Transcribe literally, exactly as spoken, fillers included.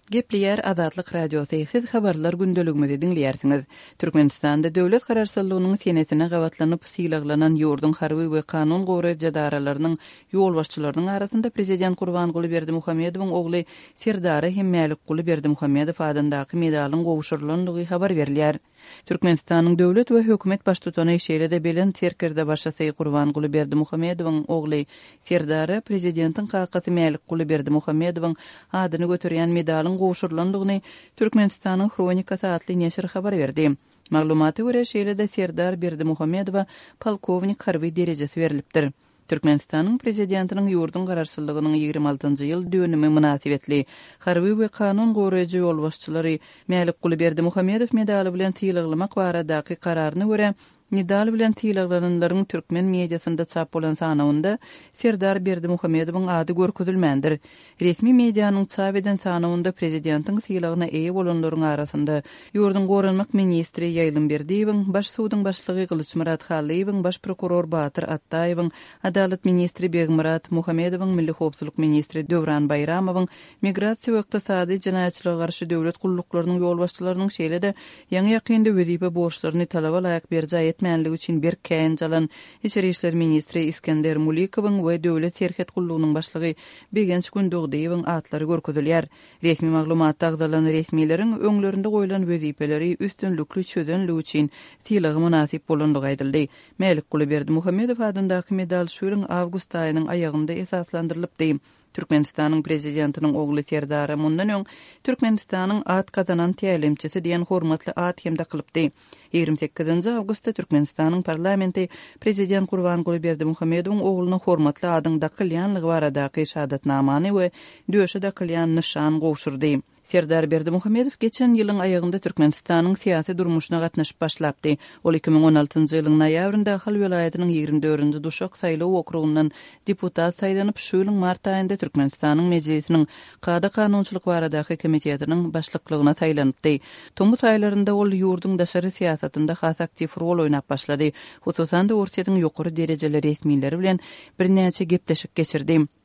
Gepliyer Azatlyk Radiosu siz habarlar gündeligimizi dinleýärsiňiz. Türkmenistanda döwlet kararşylygynyň senetine gawatlanyp sylaklanan ýurdun harby we kanun gowy jadaralarynyň ýol başçylarynyň arasynda prezident Gurbanguly Berdimuhammedowyň ogly Serdary Hemmälik Guly Berdimuhammedow adyndaky medalyň gowuşurylandygy habar berilýär. Türkmenistanyň döwlet we hökümet baştutany şeýlede belen terkerde başlasy Gurbanguly Berdimuhammedowyň ogly Serdary prezidentiň kakasy Hemmälik Guly Berdimuhammedowyň adyny götürýän medalyň gowuşurylandygyny Türkmenistanyň Kronikasy adly neşir habar berdi. Maglumaty görä şeýlede Serdar Berdimuhammedowa polkownik harby derejesi berilipdir. Türkmenistanyň prezidentiniň ýurdun gararşylygynyň ýygrimi altynjy ýyl dönümi münasibetli harby we kanun goraýjy ýol başçylary Hemmälik Guly Berdimuhammedow medaly bilen tyýlaglamak baradaky kararyny görä Nidal bilen tyýlaglananlaryň türkmen mediasynda çap bolan sanawynda Serdar Berdimuhammedowyň ady görkezilmändir. Resmi medianyň çap eden sanawynda prezidentiň sylagyna eýe bolanlaryň arasynda ýurdun goranmak ministri Ýaýlym Berdiýewiň, baş suwdyň başlygy Gylyçmurat Halyýewiň, baş prokuror Batyr Attaýewiň, adalet ministri Begmurat Muhammedowyň, milli howpsuzlyk ministri Döwran Bayramowyň, migrasiýa we ykdysady jinaýatçylyga garşy döwlet gulluklarının ýol başçylarynyň şeýlede ýaňy ýakynda wezipä borçlaryny talaba laýyk berjä etmänligi üçin bir kän jalan İçeri işler ministri İskender Mulikowyň we döwlet terket gullugynyň başlygy Begenç Gündogdaýewiň atlary görkezilýär. Resmi maglumatda agdalan resmiýetiň öňlerinde goýulan wezipeleri üstünlükli çözenligi üçin sylagy münasip bolandygy aýdyldy. Hemmälik Guly Berdimuhammedow adyndaky medal şuýryň awgust aýynyň aýagynda esaslandyrylypdy. Türkmenistanyň prezidentiniň ogly Serdar mundan öň Türkmenistanyň at kazanan tälimçisi diýen hormatly at hemde kılıpdy. ýygrimi sekizinji awgustda Türkmenistanyň parlamenti prezident Gurbanguly Berdimuhammedowyň ogluny hormatly adynda kılýanlygy baradaky şahadatnamany we döşede kılýan nişan gowşurdy. Serdar Berdimuhammedow geçen ýylyň aýagynda Türkmenistanyň syýasy durmuşyna gatnaşyp başlapdy. Ol iki ming on altynjy ýylyň noýabrynda Hal welaýatynyň ýygrimi dördünji Duşak saýlaw okrugyndan deputat saýlanyp şu ýylyň mart aýynda Türkmenistanyň mejlisiniň Kada kanunçylyk baradaky komitetining başlyklygyna saýlanypdy. Tumu saýlarynda ol ýurdun daşary syýasatynda has aktiv rol oýnap başlady. Hususan da ortasyň ýokary derejeli resmiýetleri bilen bir näçe gepleşik geçirdi.